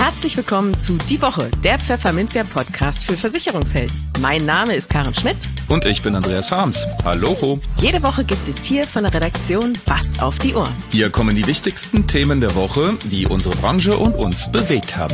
Herzlich willkommen zu Die Woche, der Pfefferminzia-Podcast für Versicherungshelden. Mein Name ist Karen Schmidt. Und ich bin Andreas Harms. Hallo. Jede Woche gibt es hier von der Redaktion was auf die Ohren. Hier kommen die wichtigsten Themen der Woche, die unsere Branche und uns bewegt haben.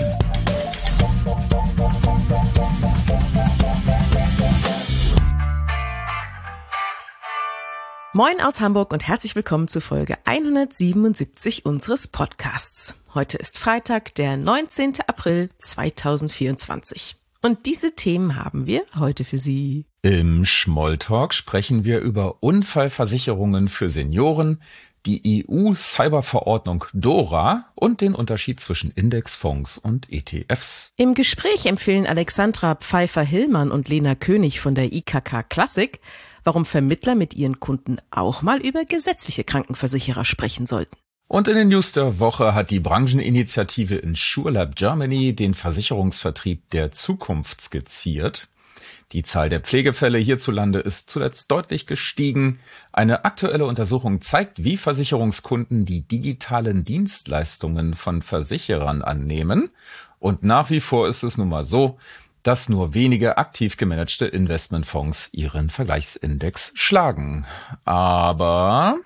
Moin aus Hamburg und herzlich willkommen zu Folge 177 unseres Podcasts. Heute ist Freitag, der 19. April 2024. Und diese Themen haben wir heute für Sie. Im Smalltalk sprechen wir über Unfallversicherungen für Senioren, die EU-Cyberverordnung DORA und den Unterschied zwischen Indexfonds und ETFs. Im Gespräch empfehlen Alexandra Pfeiffer-Hillmann und Lena König von der IKK Classic, warum Vermittler mit ihren Kunden auch mal über gesetzliche Krankenversicherer sprechen sollten. Und in den News der Woche hat die Brancheninitiative InsurLab Germany den Versicherungsvertrieb der Zukunft skizziert. Die Zahl der Pflegefälle hierzulande ist zuletzt deutlich gestiegen. Eine aktuelle Untersuchung zeigt, wie Versicherungskunden die digitalen Dienstleistungen von Versicherern annehmen. Und nach wie vor ist es nun mal so, dass nur wenige aktiv gemanagte Investmentfonds ihren Vergleichsindex schlagen. Aber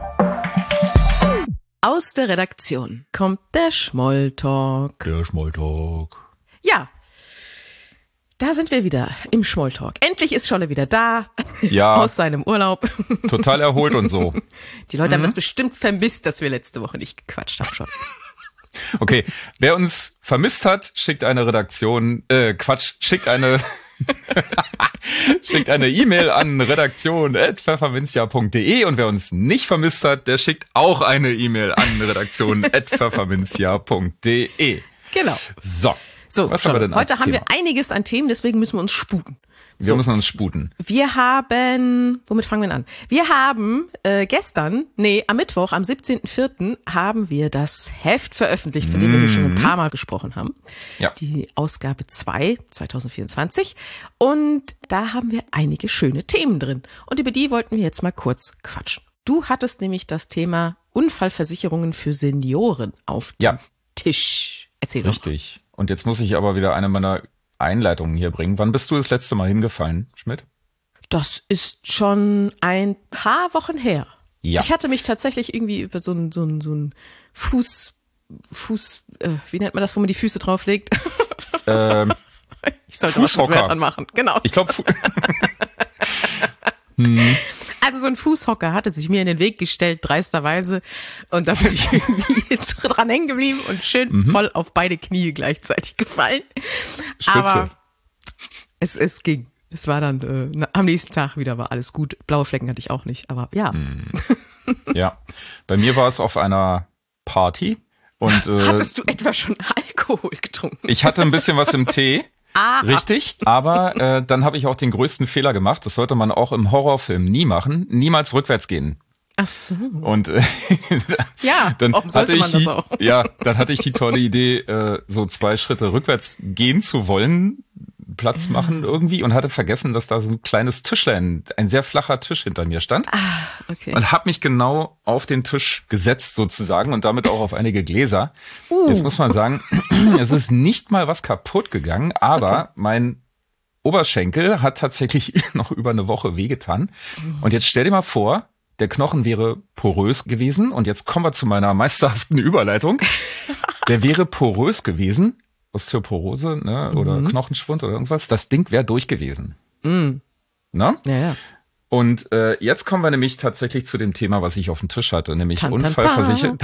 aus der Redaktion kommt der Smalltalk. Ja, da sind wir wieder im Smalltalk. Endlich ist Scholle wieder da, ja, aus seinem Urlaub. Total erholt und so. Die Leute haben das bestimmt vermisst, dass wir letzte Woche nicht gequatscht haben schon. Okay, wer uns vermisst hat, schickt eine schickt eine E-Mail an redaktion@pfefferminzia.de und wer uns nicht vermisst hat, der schickt auch eine E-Mail an redaktion@pfefferminzia.de. Genau. So, was haben wir denn als heute haben Thema? wir einiges an Themen, deswegen müssen wir uns sputen. Wir müssen uns sputen. Wir haben, womit fangen wir denn an? Wir haben am Mittwoch, am 17.04. haben wir das Heft veröffentlicht, von dem wir hier schon ein paar Mal gesprochen haben. Ja. Die Ausgabe 2, 2024. Und da haben wir einige schöne Themen drin. Und über die wollten wir jetzt mal kurz quatschen. Du hattest nämlich das Thema Unfallversicherungen für Senioren auf dem Tisch. Erzähl doch. Richtig. Und jetzt muss ich aber wieder eine meiner Einleitungen hier bringen. Wann bist du das letzte Mal hingefallen, Schmidt? Das ist schon ein paar Wochen her. Ja. Ich hatte mich tatsächlich irgendwie über so ein Fuß, wie nennt man das, wo man die Füße drauflegt? Ich sollte was mit Wörtern machen. Genau. Ich glaube, Also so ein Fußhocker hatte sich mir in den Weg gestellt, dreisterweise. Und da bin ich irgendwie dran hängen geblieben und schön voll auf beide Knie gleichzeitig gefallen. Spitze. Aber es ging. Es war dann, am nächsten Tag wieder war alles gut. Blaue Flecken hatte ich auch nicht, aber ja. Ja, bei mir war es auf einer Party. Und hattest du etwa schon Alkohol getrunken? Ich hatte ein bisschen was im Tee. Richtig, aber dann habe ich auch den größten Fehler gemacht. Das sollte man auch im Horrorfilm nie machen. Niemals rückwärts gehen. Ach so. Und ja, dann sollte man das auch. Ja, dann hatte ich die tolle Idee, so 2 Schritte rückwärts gehen zu wollen, Platz machen irgendwie, und hatte vergessen, dass da so ein kleines Tischlein, ein sehr flacher Tisch hinter mir stand. Okay. Und habe mich genau auf den Tisch gesetzt sozusagen und damit auch auf einige Gläser. Jetzt muss man sagen, es ist nicht mal was kaputt gegangen, aber mein Oberschenkel hat tatsächlich noch über eine Woche wehgetan. Und jetzt stell dir mal vor, der Knochen wäre porös gewesen. Und jetzt kommen wir zu meiner meisterhaften Überleitung. Der wäre porös gewesen. Osteoporose, ne, oder Knochenschwund oder irgendwas. Das Ding wäre durch gewesen. Na? Ja. Und jetzt kommen wir nämlich tatsächlich zu dem Thema, was ich auf dem Tisch hatte, nämlich Unfallversicherung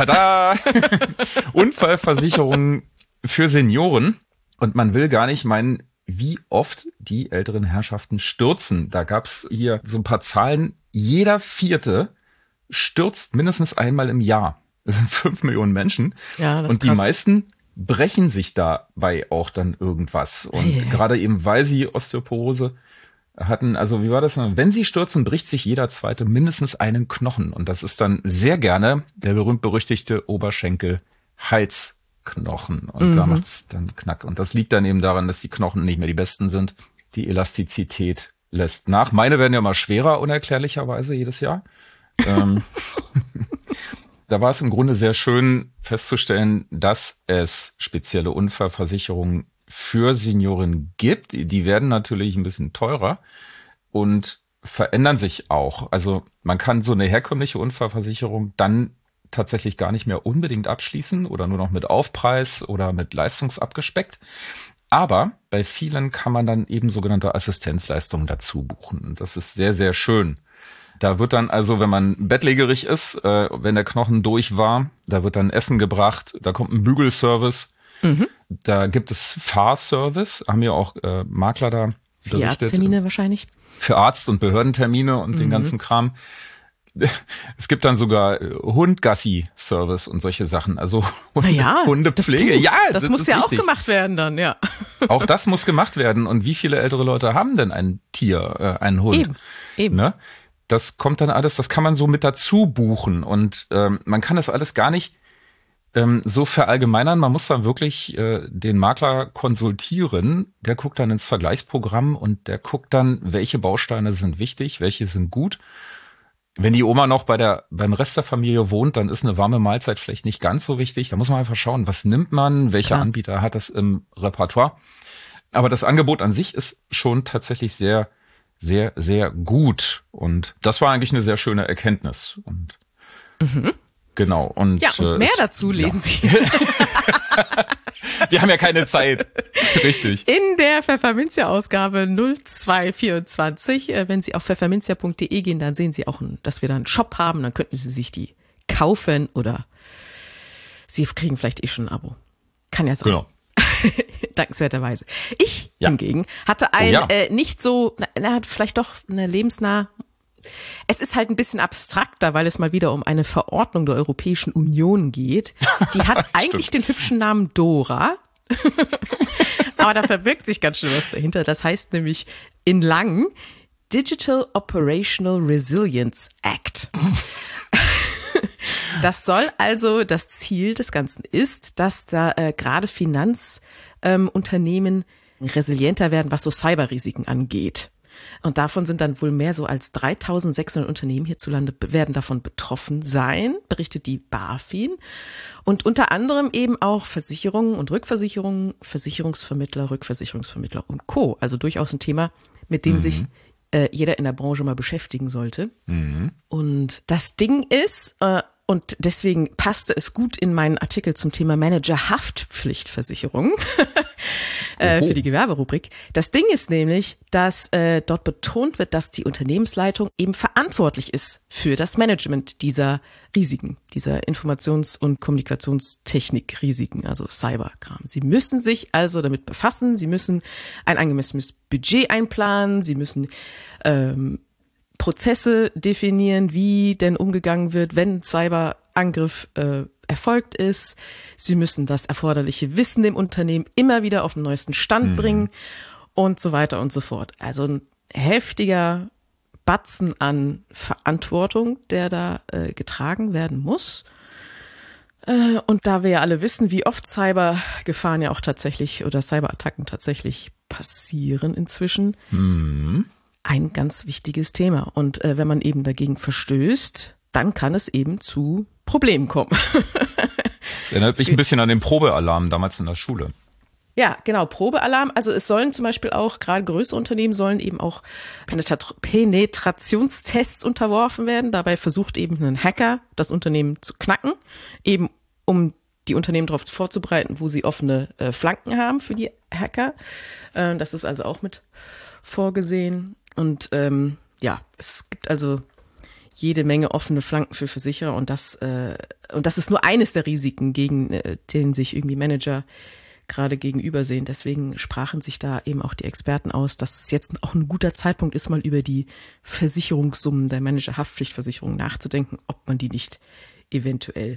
für Senioren. Und man will gar nicht meinen, wie oft die älteren Herrschaften stürzen. Da gab's hier so ein paar Zahlen. Jeder Vierte stürzt mindestens einmal im Jahr. Das sind 5 Millionen Menschen. Ja, das ist und die krass. meisten brechen sich dabei auch dann irgendwas. Und gerade eben, weil sie Osteoporose hatten, also wie war das? Wenn sie stürzen, bricht sich jeder Zweite mindestens einen Knochen. Und das ist dann sehr gerne der berühmt-berüchtigte Oberschenkel-Halsknochen. Und da macht's dann Knack. Und das liegt dann eben daran, dass die Knochen nicht mehr die besten sind. Die Elastizität lässt nach. Meine werden ja immer schwerer, unerklärlicherweise jedes Jahr. da war es im Grunde sehr schön festzustellen, dass es spezielle Unfallversicherungen für Senioren gibt. Die werden natürlich ein bisschen teurer und verändern sich auch. Also man kann so eine herkömmliche Unfallversicherung dann tatsächlich gar nicht mehr unbedingt abschließen oder nur noch mit Aufpreis oder mit Leistungsabgespeckt. Aber bei vielen kann man dann eben sogenannte Assistenzleistungen dazu buchen. Und das ist sehr, sehr schön. Da wird dann also, wenn man bettlägerig ist, wenn der Knochen durch war, da wird dann Essen gebracht, da kommt ein Bügelservice, da gibt es Fahrservice, haben ja auch Makler da berichtet. Für Arzttermine wahrscheinlich. Für Arzt- und Behördentermine und den ganzen Kram. Es gibt dann sogar Hundgassi-Service und solche Sachen, also Hundepflege. Das muss ja wichtig. Auch gemacht werden dann, ja. Auch das muss gemacht werden. Und wie viele ältere Leute haben denn ein Tier, einen Hund? Eben. Ne? Das kommt dann alles, das kann man so mit dazu buchen. Und man kann das alles gar nicht so verallgemeinern. Man muss dann wirklich den Makler konsultieren. Der guckt dann ins Vergleichsprogramm und der guckt dann, welche Bausteine sind wichtig, welche sind gut. Wenn die Oma noch beim Rest der Familie wohnt, dann ist eine warme Mahlzeit vielleicht nicht ganz so wichtig. Da muss man einfach schauen, was nimmt man, welcher Anbieter hat das im Repertoire. Aber das Angebot an sich ist schon tatsächlich sehr, sehr, sehr gut. Und das war eigentlich eine sehr schöne Erkenntnis. Und genau. Und, und mehr dazu lesen Sie. Wir haben ja keine Zeit. Richtig. In der Pfefferminzia-Ausgabe 0224. Wenn Sie auf pfefferminzia.de gehen, dann sehen Sie auch, dass wir da einen Shop haben. Dann könnten Sie sich die kaufen oder Sie kriegen vielleicht schon ein Abo. Kann ja sein. Genau. Dankenswerterweise. Ich hingegen hatte nicht so, vielleicht doch eine lebensnah. Es ist halt ein bisschen abstrakter, weil es mal wieder um eine Verordnung der Europäischen Union geht. Die hat eigentlich den hübschen Namen Dora. Aber da verbirgt sich ganz schön was dahinter. Das heißt nämlich in lang Digital Operational Resilience Act. Das soll also, das Ziel des Ganzen ist, dass da gerade Finanzunternehmen resilienter werden, was so Cyberrisiken angeht. Und davon sind dann wohl mehr so als 3.600 Unternehmen hierzulande werden davon betroffen sein, berichtet die BaFin. Und unter anderem eben auch Versicherungen und Rückversicherungen, Versicherungsvermittler, Rückversicherungsvermittler und Co. Also durchaus ein Thema, mit dem sich jeder in der Branche mal beschäftigen sollte. Und das Ding ist, und deswegen passte es gut in meinen Artikel zum Thema Manager-Haftpflichtversicherung für die Gewerberubrik. Das Ding ist nämlich, dass dort betont wird, dass die Unternehmensleitung eben verantwortlich ist für das Management dieser Risiken, dieser Informations- und Kommunikationstechnik-Risiken, also Cyberkram. Sie müssen sich also damit befassen, sie müssen ein angemessenes Budget einplanen, sie müssen Prozesse definieren, wie denn umgegangen wird, wenn Cyberangriff erfolgt ist. Sie müssen das erforderliche Wissen dem Unternehmen immer wieder auf den neuesten Stand bringen und so weiter und so fort. Also ein heftiger Batzen an Verantwortung, der da getragen werden muss. Und da wir ja alle wissen, wie oft Cybergefahren ja auch tatsächlich oder Cyberattacken tatsächlich passieren inzwischen, ein ganz wichtiges Thema. Und wenn man eben dagegen verstößt, dann kann es eben zu Problemen kommen. Das erinnert mich ein bisschen an den Probealarm damals in der Schule. Ja, genau, Probealarm. Also es sollen zum Beispiel auch, gerade größere Unternehmen sollen eben auch Penetrationstests unterworfen werden. Dabei versucht eben ein Hacker, das Unternehmen zu knacken, eben um die Unternehmen darauf vorzubereiten, wo sie offene Flanken haben für die Hacker. Das ist also auch mit vorgesehen. Und es gibt also jede Menge offene Flanken für Versicherer und das ist nur eines der Risiken, gegen denen sich irgendwie Manager gerade gegenübersehen. Deswegen sprachen sich da eben auch die Experten aus, dass es jetzt auch ein guter Zeitpunkt ist, mal über die Versicherungssummen der Manager-Haftpflichtversicherung nachzudenken, ob man die nicht eventuell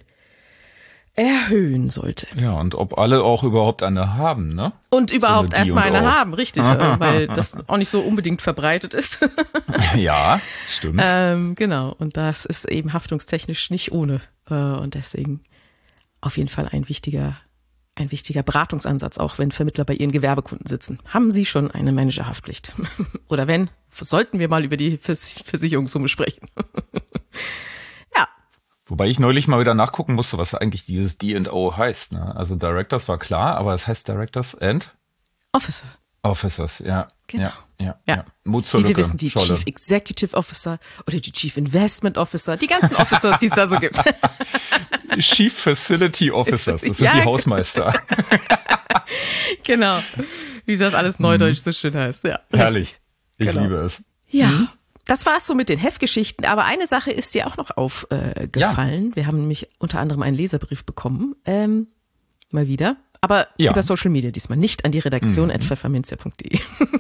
erhöhen sollte. Ja, und ob alle auch überhaupt eine haben, ne? Und überhaupt erstmal eine haben, richtig, weil das auch nicht so unbedingt verbreitet ist. Ja, stimmt. Genau, und das ist eben haftungstechnisch nicht ohne. Und deswegen auf jeden Fall ein wichtiger Beratungsansatz, auch wenn Vermittler bei ihren Gewerbekunden sitzen. Haben Sie schon eine Managerhaftpflicht? Oder sollten wir mal über die Versicherungssumme sprechen? Ja. Wobei ich neulich mal wieder nachgucken musste, was eigentlich dieses D&O heißt. Ne? Also Directors war klar, aber es heißt Directors and Officers, ja. Genau. Ja. Mut zur Wie wir Lücke, wissen, die Scholle. Chief Executive Officer oder die Chief Investment Officer, die ganzen Officers, die es da so gibt. Chief Facility Officers, das sind Ja, die Hausmeister. Genau. Wie das alles neudeutsch so schön heißt. Ja, Herrlich. Ich Genau. liebe es. Ja, das war's so mit den Heftgeschichten. Aber eine Sache ist dir auch noch aufgefallen. Wir haben nämlich unter anderem einen Leserbrief bekommen. Mal wieder. Aber Ja. über Social Media diesmal. Nicht an die Redaktion @pfefferminzia.de.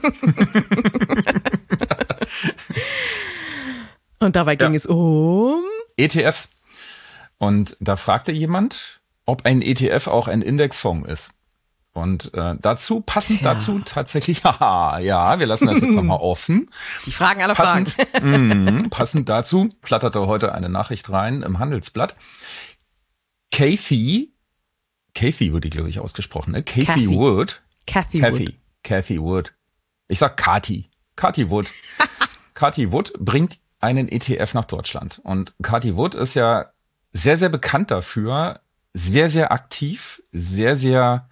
Und dabei ging es um... ETFs. Und da fragte jemand, ob ein ETF auch ein Indexfonds ist. Und passend dazu tatsächlich, ja, wir lassen das jetzt nochmal offen. Die Fragen aller Fragen. Passend dazu flatterte heute eine Nachricht rein im Handelsblatt. Cathy wird die, glaube ich, ausgesprochen, ne? Cathy Wood. Cathy Wood. Ich sag Cathy Wood. Cathy Wood bringt einen ETF nach Deutschland. Und Cathy Wood ist ja sehr, sehr bekannt dafür, sehr, sehr aktiv, sehr, sehr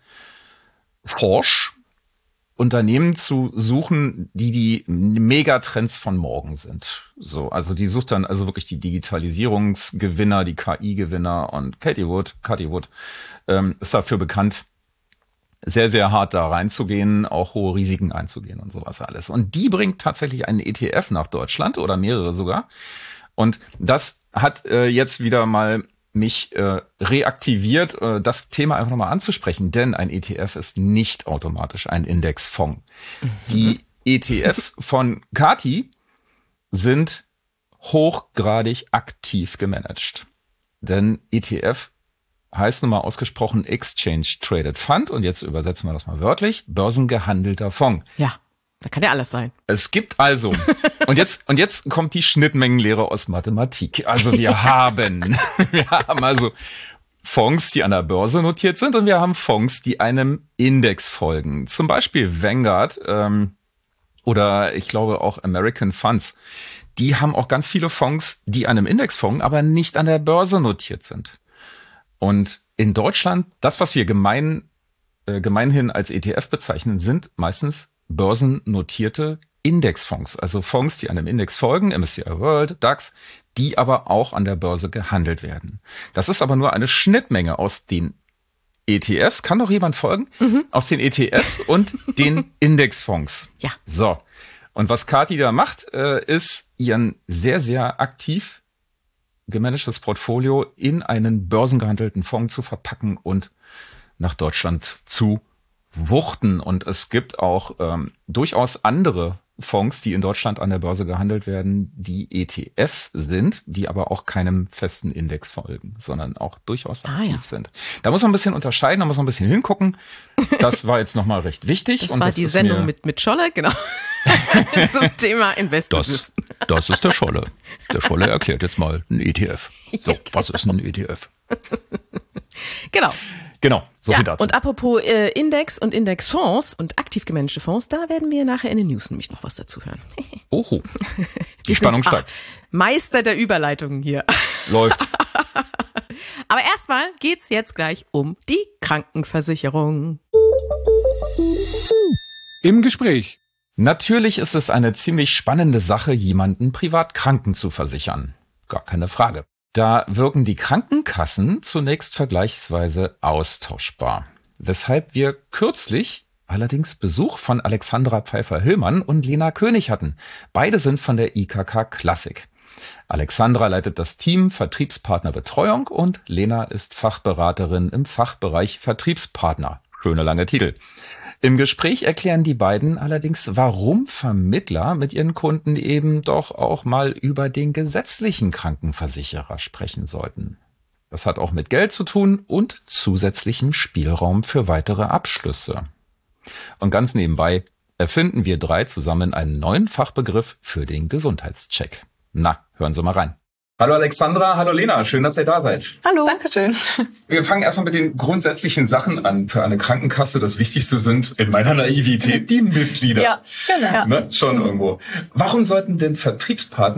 forsch Unternehmen zu suchen, die Megatrends von morgen sind. So, also die sucht dann also wirklich die Digitalisierungsgewinner, die KI-Gewinner, und Cathy Wood ist dafür bekannt, sehr, sehr hart da reinzugehen, auch hohe Risiken einzugehen und sowas alles. Und die bringt tatsächlich einen ETF nach Deutschland oder mehrere sogar. Und das hat jetzt wieder mal mich reaktiviert, das Thema einfach nochmal anzusprechen, denn ein ETF ist nicht automatisch ein Indexfonds. Die ETFs von Cathy sind hochgradig aktiv gemanagt. Denn ETF heißt nun mal ausgesprochen Exchange Traded Fund, und jetzt übersetzen wir das mal wörtlich, börsengehandelter Fonds. Ja, da kann ja alles sein. Es gibt also, und jetzt kommt die Schnittmengenlehre aus Mathematik. Also wir haben also Fonds, die an der Börse notiert sind, und wir haben Fonds, die einem Index folgen. Zum Beispiel Vanguard oder ich glaube auch American Funds. Die haben auch ganz viele Fonds, die einem Index folgen, aber nicht an der Börse notiert sind. Und in Deutschland, das, was wir gemeinhin als ETF bezeichnen, sind meistens börsennotierte Indexfonds, also Fonds, die einem Index folgen, MSCI World, DAX, die aber auch an der Börse gehandelt werden. Das ist aber nur eine Schnittmenge aus den ETFs, kann doch jemand folgen? Aus den ETFs und den Indexfonds. Ja. So. Und was Cathy da macht, ist ihren sehr, sehr aktiv gemanagtes Portfolio in einen börsengehandelten Fonds zu verpacken und nach Deutschland zu wuchten. Und es gibt auch durchaus andere Fonds, die in Deutschland an der Börse gehandelt werden, die ETFs sind, die aber auch keinem festen Index folgen, sondern auch durchaus aktiv sind. Da muss man ein bisschen unterscheiden, da muss man ein bisschen hingucken. Das war jetzt nochmal recht wichtig. Das war die Sendung mit Scholle, genau. Zum Thema Investmentwissen. Das ist der Scholle. Der Scholle erklärt jetzt mal ein ETF. So, was ist ein ETF? Genau, so viel dazu. Und apropos Index und Indexfonds und aktiv gemanagte Fonds, da werden wir nachher in den News nämlich noch was dazu hören. Oho, die Spannung steigt. Meister der Überleitungen hier. Läuft. Aber erstmal geht's jetzt gleich um die Krankenversicherung. Im Gespräch. Natürlich ist es eine ziemlich spannende Sache, jemanden privat kranken zu versichern. Gar keine Frage. Da wirken die Krankenkassen zunächst vergleichsweise austauschbar. Weshalb wir kürzlich allerdings Besuch von Alexandra Pfeiffer-Hillmann und Lena König hatten. Beide sind von der IKK Klassik. Alexandra leitet das Team Vertriebspartnerbetreuung und Lena ist Fachberaterin im Fachbereich Vertriebspartner. Schöne lange Titel. Im Gespräch erklären die beiden allerdings, warum Vermittler mit ihren Kunden eben doch auch mal über den gesetzlichen Krankenversicherer sprechen sollten. Das hat auch mit Geld zu tun und zusätzlichem Spielraum für weitere Abschlüsse. Und ganz nebenbei erfinden wir drei zusammen einen neuen Fachbegriff für den Gesundheitscheck. Na, hören Sie mal rein. Hallo Alexandra, hallo Lena, schön, dass ihr da seid. Hallo. Dankeschön. Wir fangen erstmal mit den grundsätzlichen Sachen an. Für eine Krankenkasse das Wichtigste sind in meiner Naivität die Mitglieder. Ja, genau. Ne? Schon irgendwo. Warum sollten denn Vertriebspartner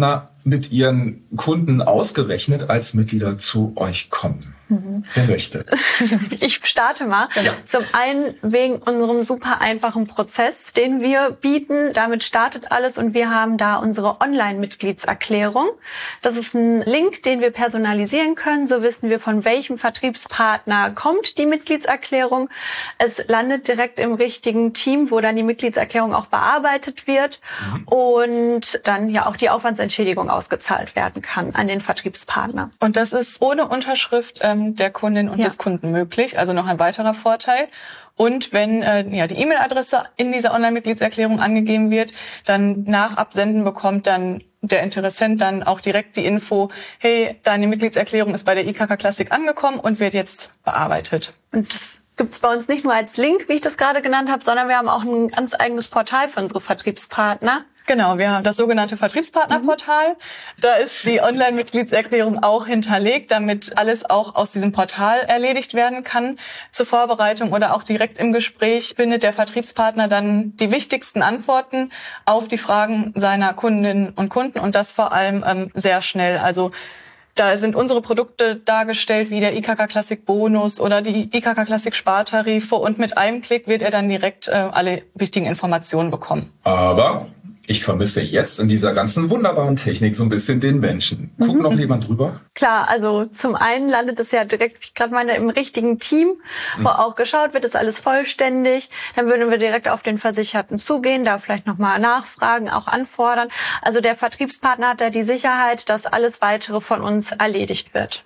mit Ihren Kunden ausgerechnet als Mitglieder zu euch kommen? Wer möchte? Ich starte mal. Ja. Zum einen wegen unserem super einfachen Prozess, den wir bieten. Damit startet alles und wir haben da unsere Online-Mitgliedserklärung. Das ist ein Link, den wir personalisieren können. So wissen wir, von welchem Vertriebspartner kommt die Mitgliedserklärung. Es landet direkt im richtigen Team, wo dann die Mitgliedserklärung auch bearbeitet wird und dann ja auch die Aufwandsentschädigung ausgezahlt werden kann an den Vertriebspartner. Und das ist ohne Unterschrift der Kundin und des Kunden möglich, also noch ein weiterer Vorteil. Und wenn die E-Mail-Adresse in dieser Online-Mitgliedserklärung angegeben wird, dann nach Absenden bekommt dann der Interessent dann auch direkt die Info, hey, deine Mitgliedserklärung ist bei der IKK Classic angekommen und wird jetzt bearbeitet. Und das gibt's bei uns nicht nur als Link, wie ich das gerade genannt habe, sondern wir haben auch ein ganz eigenes Portal für unsere Vertriebspartner. Genau, wir haben das sogenannte Vertriebspartnerportal. Da ist die Online-Mitgliedserklärung auch hinterlegt, damit alles auch aus diesem Portal erledigt werden kann. Zur Vorbereitung oder auch direkt im Gespräch findet der Vertriebspartner dann die wichtigsten Antworten auf die Fragen seiner Kundinnen und Kunden und das vor allem sehr schnell. Also da sind unsere Produkte dargestellt, wie der IKK Classic Bonus oder die IKK Classic Spartarife und mit einem Klick wird er dann direkt alle wichtigen Informationen bekommen. Aber ich vermisse jetzt in dieser ganzen wunderbaren Technik so ein bisschen den Menschen. Guckt noch jemand drüber? Klar, also zum einen landet es ja direkt, wie ich gerade meine, im richtigen Team, wo auch geschaut wird, ist alles vollständig. Dann würden wir direkt auf den Versicherten zugehen, da vielleicht nochmal nachfragen, auch anfordern. Also der Vertriebspartner hat da die Sicherheit, dass alles Weitere von uns erledigt wird.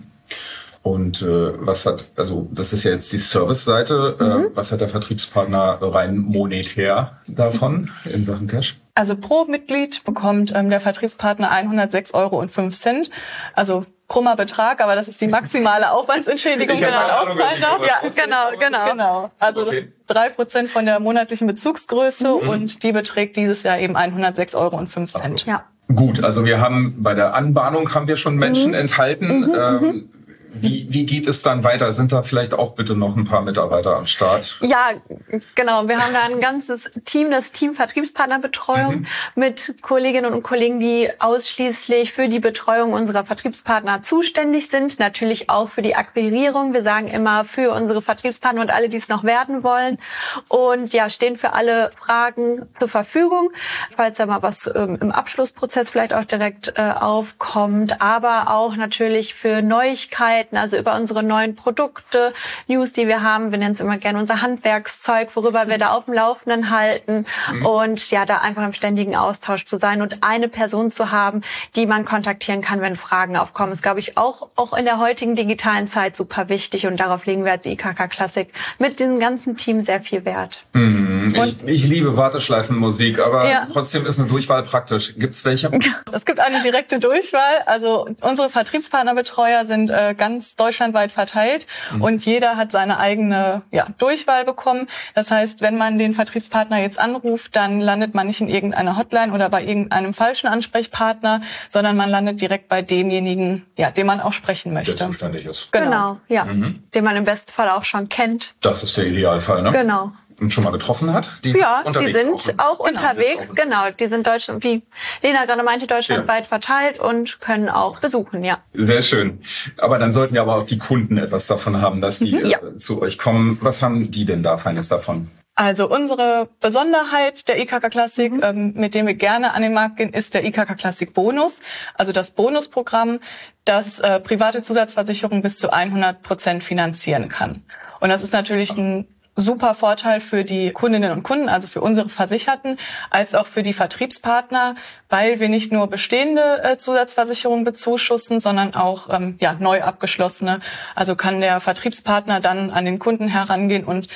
Und das ist ja jetzt die Service-Seite, was hat der Vertriebspartner rein monetär davon in Sachen Cash? Also pro Mitglied bekommt der Vertriebspartner 106,05 €. Also krummer Betrag, aber das ist die maximale Aufwandsentschädigung, die man auszahlen darf. Ja, genau. Also 3% von der monatlichen Bezugsgröße und die beträgt dieses Jahr eben 106,05 €. Ja. Gut, also wir haben bei der Anbahnung haben wir schon Menschen enthalten. Wie geht es dann weiter? Sind da vielleicht auch bitte noch ein paar Mitarbeiter am Start? Ja, genau. Wir haben da ein ganzes Team, das Team Vertriebspartnerbetreuung mit Kolleginnen und Kollegen, die ausschließlich für die Betreuung unserer Vertriebspartner zuständig sind. Natürlich auch für die Akquirierung. Wir sagen immer für unsere Vertriebspartner und alle, die es noch werden wollen. Und ja, stehen für alle Fragen zur Verfügung, falls da mal was im Abschlussprozess vielleicht auch direkt aufkommt. Aber auch natürlich für Neuigkeiten, also über unsere neuen Produkte, News, die wir haben. Wir nennen es immer gerne unser Handwerkszeug, worüber wir da auf dem Laufenden halten. Und ja, da einfach im ständigen Austausch zu sein und eine Person zu haben, die man kontaktieren kann, wenn Fragen aufkommen, ist, glaube ich, auch in der heutigen digitalen Zeit super wichtig. Und darauf legen wir als IKK Classic mit dem ganzen Team sehr viel Wert. Ich liebe Warteschleifenmusik, aber trotzdem ist eine Durchwahl praktisch. Gibt's welche? Es gibt eine direkte Durchwahl. Also unsere Vertriebspartnerbetreuer sind ganz deutschlandweit verteilt und jeder hat seine eigene Durchwahl bekommen. Das heißt, wenn man den Vertriebspartner jetzt anruft, dann landet man nicht in irgendeiner Hotline oder bei irgendeinem falschen Ansprechpartner, sondern man landet direkt bei demjenigen, den man auch sprechen möchte. Der zuständig ist. Genau, den man im besten Fall auch schon kennt. Das ist der Idealfall, ne? Genau. Und schon mal getroffen hat? Die sind auch unterwegs. Genau, die sind Deutschland, wie Lena gerade meinte, deutschlandweit verteilt und können auch besuchen, Sehr schön. Aber dann sollten ja aber auch die Kunden etwas davon haben, dass die zu euch kommen. Was haben die denn da Feines davon? Also unsere Besonderheit der IKK Classic, mit dem wir gerne an den Markt gehen, ist der IKK Classic Bonus. Also das Bonusprogramm, das private Zusatzversicherungen bis zu 100% finanzieren kann. Und das ist natürlich ein super Vorteil für die Kundinnen und Kunden, also für unsere Versicherten, als auch für die Vertriebspartner, weil wir nicht nur bestehende Zusatzversicherungen bezuschussen, sondern auch neu abgeschlossene. Also kann der Vertriebspartner dann an den Kunden herangehen und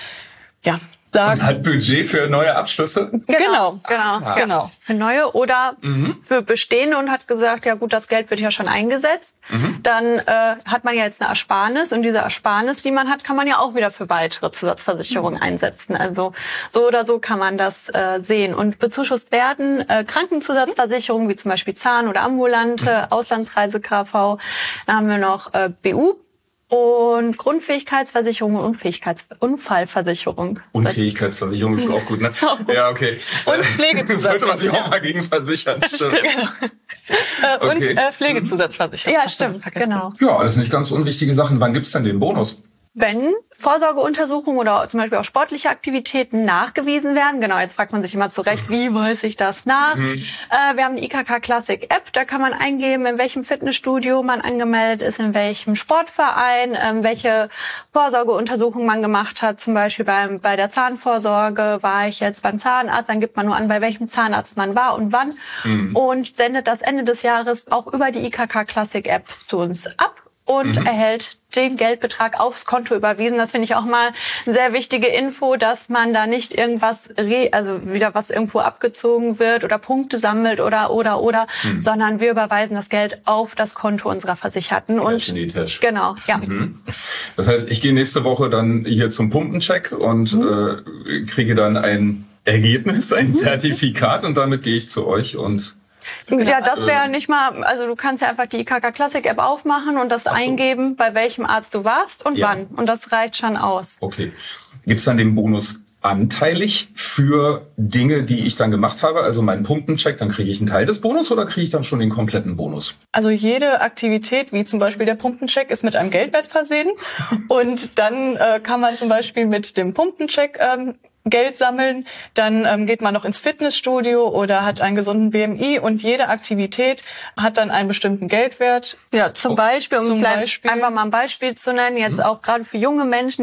sagen. Und hat Budget für neue Abschlüsse? Genau. Für neue oder für bestehende und hat gesagt, ja gut, das Geld wird ja schon eingesetzt. Dann hat man ja jetzt eine Ersparnis und diese Ersparnis, die man hat, kann man ja auch wieder für weitere Zusatzversicherungen einsetzen. Also so oder so kann man das sehen. Und bezuschusst werden Krankenzusatzversicherungen wie zum Beispiel Zahn- oder ambulante Auslandsreise-KV. Dann haben wir noch BU. und Grundfähigkeitsversicherung und Unfallversicherung. Unfähigkeitsversicherung ist auch gut, ne? Ja, okay. Und Pflegezusatzversicherung. Sollte man sich auch mal gegen versichern. Stimmt. Okay. Und Pflegezusatzversicherung. Ja, stimmt, genau. Ja, alles nicht ganz unwichtige Sachen. Wann gibt's denn den Bonus? Wenn Vorsorgeuntersuchungen oder zum Beispiel auch sportliche Aktivitäten nachgewiesen werden. Genau, jetzt fragt man sich immer zurecht, wie weiß ich das nach? Wir haben die IKK Classic App, da kann man eingeben, in welchem Fitnessstudio man angemeldet ist, in welchem Sportverein, welche Vorsorgeuntersuchung man gemacht hat. Zum Beispiel bei der Zahnvorsorge war ich jetzt beim Zahnarzt, dann gibt man nur an, bei welchem Zahnarzt man war und wann und sendet das Ende des Jahres auch über die IKK Classic App zu uns ab und erhält den Geldbetrag aufs Konto überwiesen. Das finde ich auch mal eine sehr wichtige Info, dass man da nicht irgendwas, wieder was irgendwo abgezogen wird oder Punkte sammelt oder, sondern wir überweisen das Geld auf das Konto unserer Versicherten. Und genau, ja. Das heißt, ich gehe nächste Woche dann hier zum Pumpencheck und kriege dann ein Ergebnis, ein Zertifikat und damit gehe ich zu euch und ja, das wäre nicht mal, also du kannst ja einfach die IKK Classic App aufmachen und das eingeben, bei welchem Arzt du warst und wann. Und das reicht schon aus. Okay. Gibt's dann den Bonus anteilig für Dinge, die ich dann gemacht habe? Also meinen Punktencheck, dann kriege ich einen Teil des Bonus oder kriege ich dann schon den kompletten Bonus? Also jede Aktivität, wie zum Beispiel der Pumpencheck, ist mit einem Geldwert versehen. Und dann kann man zum Beispiel mit dem Pumpencheck Geld sammeln, dann geht man noch ins Fitnessstudio oder hat einen gesunden BMI und jede Aktivität hat dann einen bestimmten Geldwert. Ja, zum Beispiel, einfach mal ein Beispiel zu nennen, jetzt auch gerade für junge Menschen,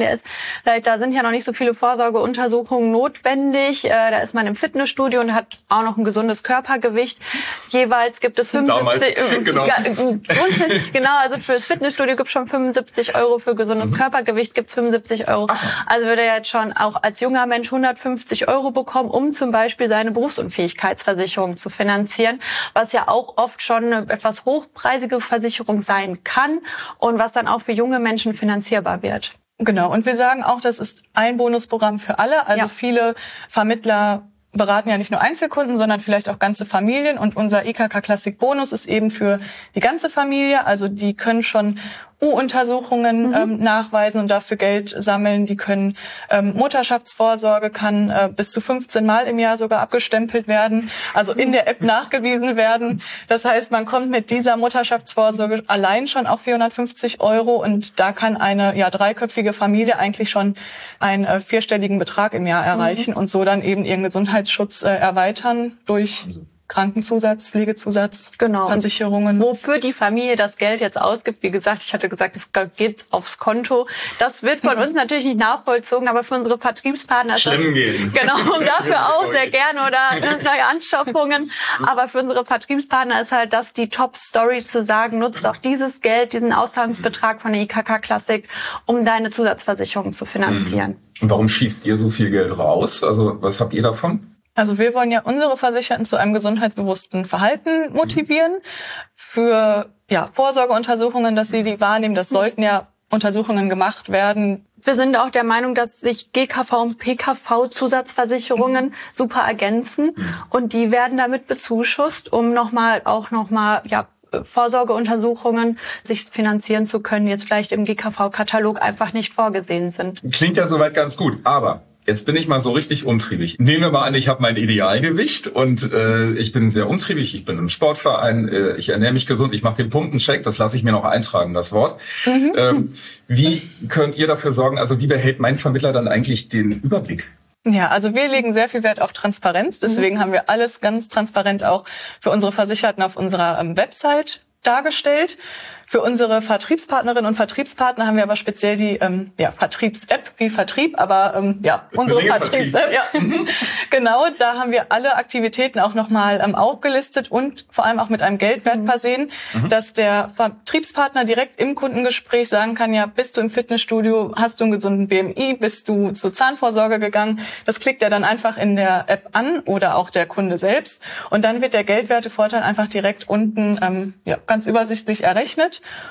da sind ja noch nicht so viele Vorsorgeuntersuchungen notwendig, da ist man im Fitnessstudio und hat auch noch ein gesundes Körpergewicht. Jeweils gibt es 75, grundsätzlich genau, also für das Fitnessstudio gibt es schon 75 €, für gesundes Körpergewicht gibt es 75 €. Also würde er jetzt schon auch als junger Mensch 150 € bekommen, um zum Beispiel seine Berufsunfähigkeitsversicherung zu finanzieren, was ja auch oft schon eine etwas hochpreisige Versicherung sein kann und was dann auch für junge Menschen finanzierbar wird. Genau, und wir sagen auch, das ist ein Bonusprogramm für alle. Also viele Vermittler beraten ja nicht nur Einzelkunden, sondern vielleicht auch ganze Familien. Und unser IKK Classic Bonus ist eben für die ganze Familie. Also die können schon U-Untersuchungen nachweisen und dafür Geld sammeln. Die können Mutterschaftsvorsorge kann bis zu 15 Mal im Jahr sogar abgestempelt werden, also in der App nachgewiesen werden. Das heißt, man kommt mit dieser Mutterschaftsvorsorge allein schon auf 450 € und da kann eine dreiköpfige Familie eigentlich schon einen vierstelligen Betrag im Jahr erreichen und so dann eben ihren Gesundheitsschutz erweitern durch Krankenzusatz, Pflegezusatz, Versicherungen. Wofür die Familie das Geld jetzt ausgibt, wie gesagt, ich hatte gesagt, es geht aufs Konto. Das wird von uns natürlich nicht nachvollzogen, aber für unsere Vertriebspartner ist das, genau, dafür auch sehr gerne oder neue Anschaffungen. Aber für unsere Vertriebspartner ist halt das die Top-Story zu sagen, nutzt auch dieses Geld, diesen Auszahlungsbetrag von der IKK Classic, um deine Zusatzversicherung zu finanzieren. Und warum schießt ihr so viel Geld raus? Also was habt ihr davon? Also wir wollen ja unsere Versicherten zu einem gesundheitsbewussten Verhalten motivieren. Für Vorsorgeuntersuchungen, dass sie die wahrnehmen, das sollten ja Untersuchungen gemacht werden. Wir sind auch der Meinung, dass sich GKV und PKV-Zusatzversicherungen super ergänzen und die werden damit bezuschusst, um nochmal Vorsorgeuntersuchungen sich finanzieren zu können, jetzt vielleicht im GKV-Katalog einfach nicht vorgesehen sind. Klingt ja soweit ganz gut, aber jetzt bin ich mal so richtig umtriebig. Nehmen wir mal an, ich habe mein Idealgewicht und ich bin sehr umtriebig. Ich bin im Sportverein, ich ernähre mich gesund, ich mache den Pumpencheck, das lasse ich mir noch eintragen, das Wort. Wie könnt ihr dafür sorgen, also wie behält mein Vermittler dann eigentlich den Überblick? Ja, also wir legen sehr viel Wert auf Transparenz. Deswegen haben wir alles ganz transparent auch für unsere Versicherten auf unserer Website dargestellt. Für unsere Vertriebspartnerinnen und Vertriebspartner haben wir aber speziell die Vertriebs-App wie Vertrieb, aber unsere Vertriebs-App. Ja. Genau, da haben wir alle Aktivitäten auch nochmal aufgelistet und vor allem auch mit einem Geldwert versehen, dass der Vertriebspartner direkt im Kundengespräch sagen kann, ja, bist du im Fitnessstudio, hast du einen gesunden BMI, bist du zur Zahnvorsorge gegangen. Das klickt er dann einfach in der App an oder auch der Kunde selbst und dann wird der Geldwertevorteil einfach direkt unten ganz übersichtlich errechnet.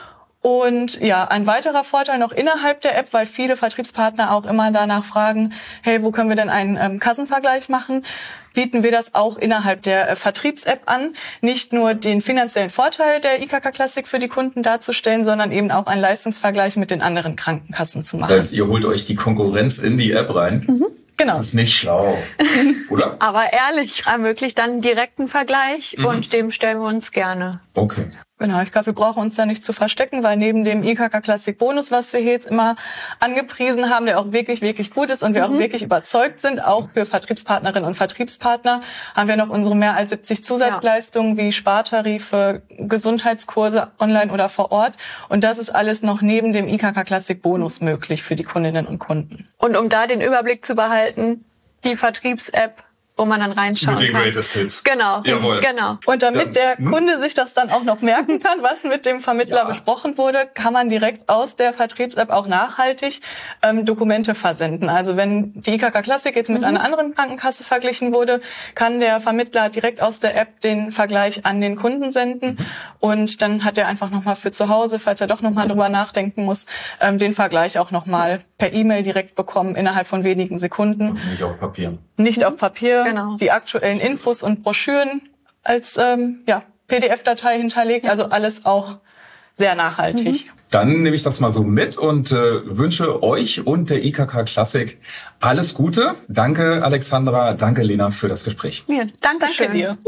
Und ja, ein weiterer Vorteil noch innerhalb der App, weil viele Vertriebspartner auch immer danach fragen, hey, wo können wir denn einen Kassenvergleich machen? Bieten wir das auch innerhalb der Vertriebs-App an, nicht nur den finanziellen Vorteil der IKK Classic für die Kunden darzustellen, sondern eben auch einen Leistungsvergleich mit den anderen Krankenkassen zu machen. Das heißt, ihr holt euch die Konkurrenz in die App rein? Mhm. Genau. Das ist nicht schlau, oder? Aber ehrlich, ermöglicht dann einen direkten Vergleich und dem stellen wir uns gerne. Okay. Genau, ich glaube, wir brauchen uns da nicht zu verstecken, weil neben dem IKK Classic Bonus, was wir hier jetzt immer angepriesen haben, der auch wirklich, wirklich gut ist und wir auch wirklich überzeugt sind, auch für Vertriebspartnerinnen und Vertriebspartner, haben wir noch unsere mehr als 70 Zusatzleistungen wie Spartarife, Gesundheitskurse online oder vor Ort. Und das ist alles noch neben dem IKK Classic Bonus möglich für die Kundinnen und Kunden. Und um da den Überblick zu behalten, die Vertriebs-App, wo man dann reinschauen kann. Greatest Hits. Genau, Jawohl. genau. Und damit der Kunde sich das dann auch noch merken kann, was mit dem Vermittler besprochen wurde, kann man direkt aus der Vertriebs-App auch nachhaltig Dokumente versenden. Also wenn die IKK Classic jetzt mit einer anderen Krankenkasse verglichen wurde, kann der Vermittler direkt aus der App den Vergleich an den Kunden senden. Und dann hat er einfach nochmal für zu Hause, falls er doch nochmal drüber nachdenken muss, den Vergleich auch nochmal per E-Mail direkt bekommen, innerhalb von wenigen Sekunden. Und nicht auf Papier. Nicht auf Papier, Genau. Die aktuellen Infos und Broschüren als PDF-Datei hinterlegt, also alles auch sehr nachhaltig. Dann nehme ich das mal so mit und wünsche euch und der IKK Classic alles Gute. Danke Alexandra, danke Lena für das Gespräch. Ja, danke dir.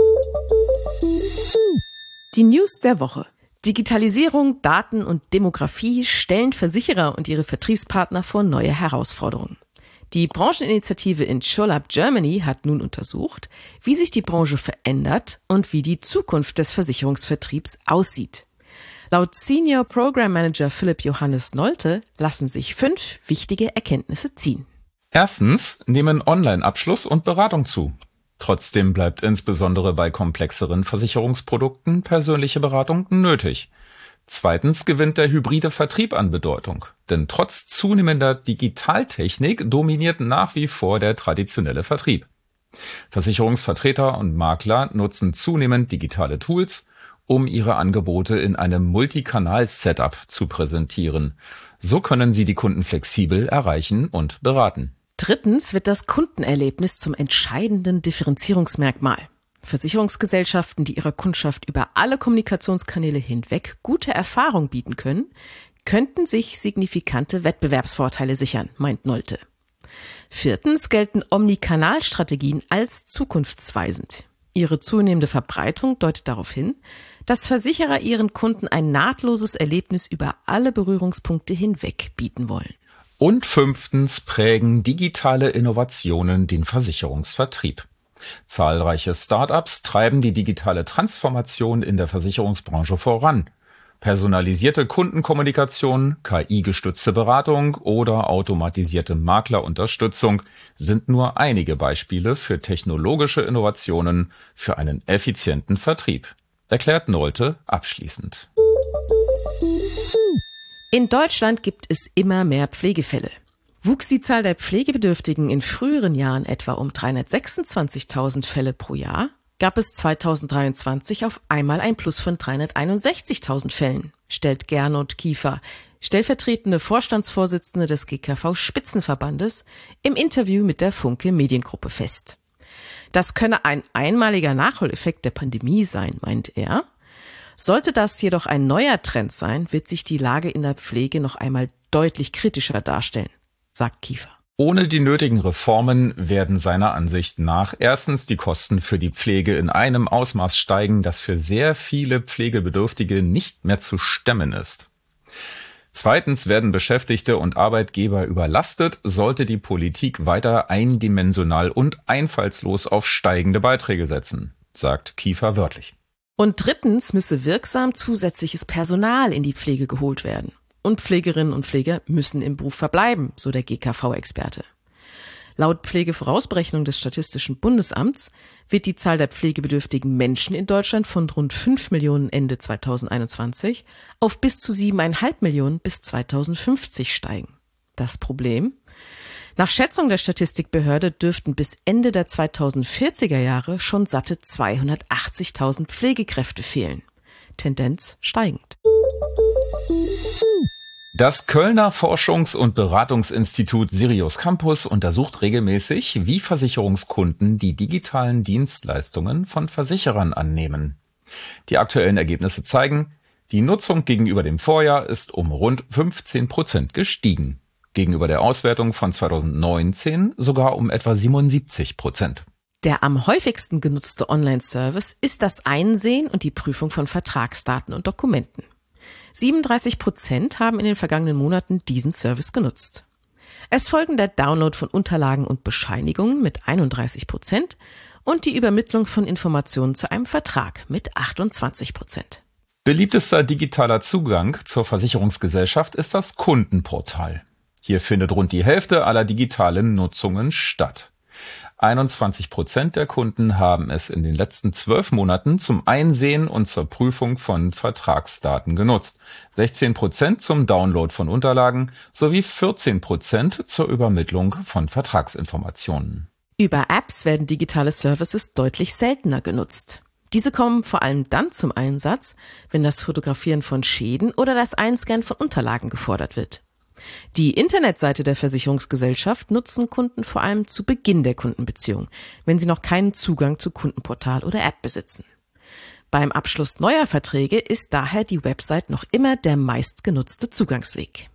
Die News der Woche. Digitalisierung, Daten und Demografie stellen Versicherer und ihre Vertriebspartner vor neue Herausforderungen. Die Brancheninitiative InsurLab Germany hat nun untersucht, wie sich die Branche verändert und wie die Zukunft des Versicherungsvertriebs aussieht. Laut Senior Program Manager Philipp Johannes Nolte lassen sich 5 wichtige Erkenntnisse ziehen. Erstens nehmen Online-Abschluss und Beratung zu. Trotzdem bleibt insbesondere bei komplexeren Versicherungsprodukten persönliche Beratung nötig. Zweitens gewinnt der hybride Vertrieb an Bedeutung, denn trotz zunehmender Digitaltechnik dominiert nach wie vor der traditionelle Vertrieb. Versicherungsvertreter und Makler nutzen zunehmend digitale Tools, um ihre Angebote in einem Multikanal-Setup zu präsentieren. So können sie die Kunden flexibel erreichen und beraten. Drittens wird das Kundenerlebnis zum entscheidenden Differenzierungsmerkmal. Versicherungsgesellschaften, die ihrer Kundschaft über alle Kommunikationskanäle hinweg gute Erfahrung bieten können, könnten sich signifikante Wettbewerbsvorteile sichern, meint Nolte. Viertens gelten Omnikanalstrategien als zukunftsweisend. Ihre zunehmende Verbreitung deutet darauf hin, dass Versicherer ihren Kunden ein nahtloses Erlebnis über alle Berührungspunkte hinweg bieten wollen. Und fünftens prägen digitale Innovationen den Versicherungsvertrieb. Zahlreiche Start-ups treiben die digitale Transformation in der Versicherungsbranche voran. Personalisierte Kundenkommunikation, KI-gestützte Beratung oder automatisierte Maklerunterstützung sind nur einige Beispiele für technologische Innovationen für einen effizienten Vertrieb, erklärt Nolte abschließend. In Deutschland gibt es immer mehr Pflegefälle. Wuchs die Zahl der Pflegebedürftigen in früheren Jahren etwa um 326.000 Fälle pro Jahr, gab es 2023 auf einmal ein Plus von 361.000 Fällen, stellt Gernot Kiefer, stellvertretende Vorstandsvorsitzende des GKV-Spitzenverbandes, im Interview mit der Funke Mediengruppe fest. Das könne ein einmaliger Nachholeffekt der Pandemie sein, meint er. Sollte das jedoch ein neuer Trend sein, wird sich die Lage in der Pflege noch einmal deutlich kritischer darstellen, sagt Kiefer. Ohne die nötigen Reformen werden seiner Ansicht nach erstens die Kosten für die Pflege in einem Ausmaß steigen, das für sehr viele Pflegebedürftige nicht mehr zu stemmen ist. Zweitens werden Beschäftigte und Arbeitgeber überlastet, sollte die Politik weiter eindimensional und einfallslos auf steigende Beiträge setzen, sagt Kiefer wörtlich. Und drittens müsse wirksam zusätzliches Personal in die Pflege geholt werden. Und Pflegerinnen und Pfleger müssen im Beruf verbleiben, so der GKV-Experte. Laut Pflegevorausberechnung des Statistischen Bundesamts wird die Zahl der pflegebedürftigen Menschen in Deutschland von rund 5 Millionen Ende 2021 auf bis zu 7,5 Millionen bis 2050 steigen. Das Problem? Nach Schätzung der Statistikbehörde dürften bis Ende der 2040er Jahre schon satte 280.000 Pflegekräfte fehlen. Tendenz steigend. Das Kölner Forschungs- und Beratungsinstitut Sirius Campus untersucht regelmäßig, wie Versicherungskunden die digitalen Dienstleistungen von Versicherern annehmen. Die aktuellen Ergebnisse zeigen, die Nutzung gegenüber dem Vorjahr ist um rund 15% gestiegen. Gegenüber der Auswertung von 2019 sogar um etwa 77%. Der am häufigsten genutzte Online-Service ist das Einsehen und die Prüfung von Vertragsdaten und Dokumenten. 37% haben in den vergangenen Monaten diesen Service genutzt. Es folgen der Download von Unterlagen und Bescheinigungen mit 31% und die Übermittlung von Informationen zu einem Vertrag mit 28%. Beliebtester digitaler Zugang zur Versicherungsgesellschaft ist das Kundenportal. Hier findet rund die Hälfte aller digitalen Nutzungen statt. 21% der Kunden haben es in den letzten 12 Monaten zum Einsehen und zur Prüfung von Vertragsdaten genutzt, 16% zum Download von Unterlagen sowie 14% zur Übermittlung von Vertragsinformationen. Über Apps werden digitale Services deutlich seltener genutzt. Diese kommen vor allem dann zum Einsatz, wenn das Fotografieren von Schäden oder das Einscannen von Unterlagen gefordert wird. Die Internetseite der Versicherungsgesellschaft nutzen Kunden vor allem zu Beginn der Kundenbeziehung, wenn sie noch keinen Zugang zu Kundenportal oder App besitzen. Beim Abschluss neuer Verträge ist daher die Website noch immer der meistgenutzte Zugangsweg.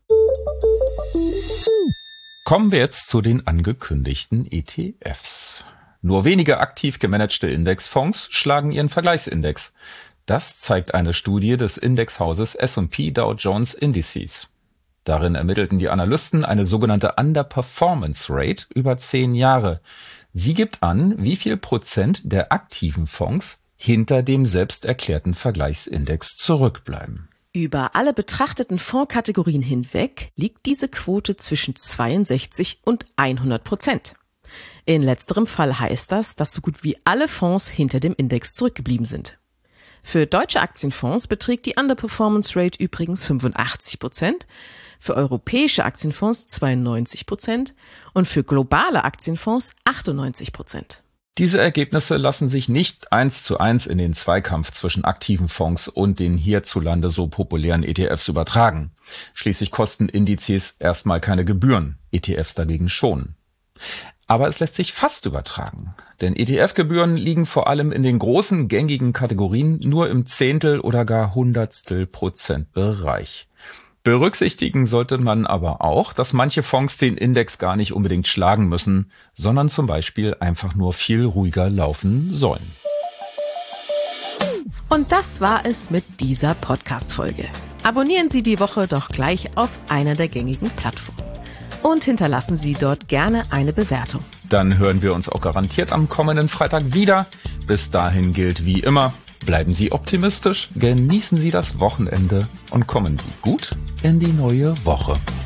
Kommen wir jetzt zu den angekündigten ETFs. Nur wenige aktiv gemanagte Indexfonds schlagen ihren Vergleichsindex. Das zeigt eine Studie des Indexhauses S&P Dow Jones Indices. Darin ermittelten die Analysten eine sogenannte Underperformance Rate über 10 Jahre. Sie gibt an, wie viel Prozent der aktiven Fonds hinter dem selbst erklärten Vergleichsindex zurückbleiben. Über alle betrachteten Fondskategorien hinweg liegt diese Quote zwischen 62 und 100%. In letzterem Fall heißt das, dass so gut wie alle Fonds hinter dem Index zurückgeblieben sind. Für deutsche Aktienfonds beträgt die Underperformance Rate übrigens 85%, für europäische Aktienfonds 92% und für globale Aktienfonds 98%. Diese Ergebnisse lassen sich nicht 1:1 in den Zweikampf zwischen aktiven Fonds und den hierzulande so populären ETFs übertragen. Schließlich kosten Indizes erstmal keine Gebühren, ETFs dagegen schon. Aber es lässt sich fast übertragen, denn ETF-Gebühren liegen vor allem in den großen gängigen Kategorien nur im Zehntel- oder gar Hundertstel-Prozent-Bereich. Berücksichtigen sollte man aber auch, dass manche Fonds den Index gar nicht unbedingt schlagen müssen, sondern zum Beispiel einfach nur viel ruhiger laufen sollen. Und das war es mit dieser Podcast-Folge. Abonnieren Sie die Woche doch gleich auf einer der gängigen Plattformen. Und hinterlassen Sie dort gerne eine Bewertung. Dann hören wir uns auch garantiert am kommenden Freitag wieder. Bis dahin gilt wie immer, bleiben Sie optimistisch, genießen Sie das Wochenende und kommen Sie gut in die neue Woche.